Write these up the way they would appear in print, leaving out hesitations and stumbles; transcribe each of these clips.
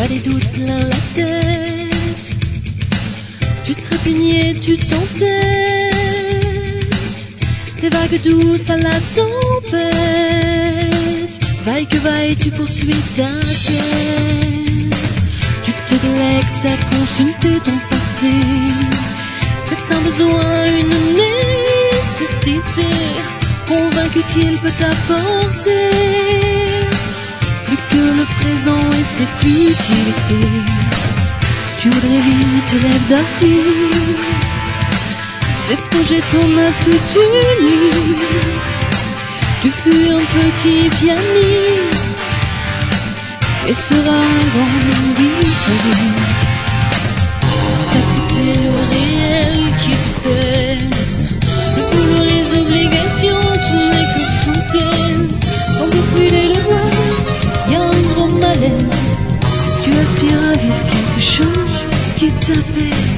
des doutes plein la tête. Tu trépignais, tu t'entêtes. Des vagues douces à la tempête. Vaille que vaille, tu poursuis ta quête. Tu te délectes à consulter ton passé. C'est un besoin, une nécessité. Convaincu qu'il peut t'apporter plus que le présent et ses futilités. Tu voudrais vivre tes rêves d'artiste, des projets ton œuvre toute unite. Tu fus un petit pianiste et seras un grand guitariste. Accepter le réel qui te pèse, le boulot, les obligations, tu n'es que fontaine. En défiler le voile, y a un grand malaise. Tu aspires à vivre quelque chose qui t'apaise.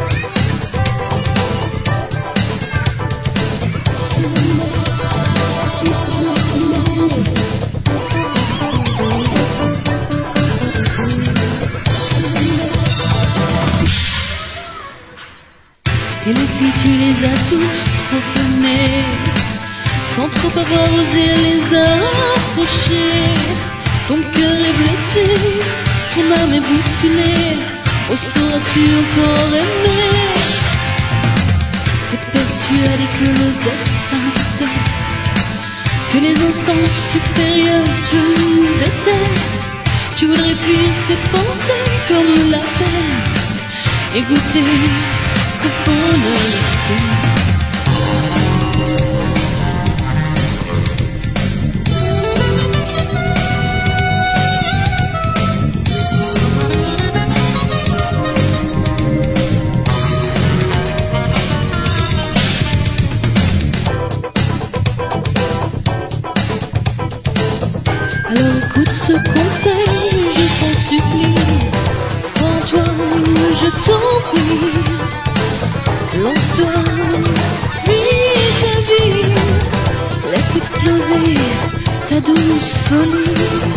Et les filles, tu les as toutes trop aimées, sans trop avoir osé les approcher. Ton cœur est blessé, ton âme est bousculée. Oh, sauras-tu encore aimer? T'es persuadé que le destin te teste, que les instances supérieures te détestent. Tu voudrais fuir ces pensées comme la peste et goûter au bonheur céleste. Alors écoute ce conseil, je t'en supplie. Prends-toi, je t'en prie. Lance-toi, vis ta vie. Laisse exploser ta douce folie.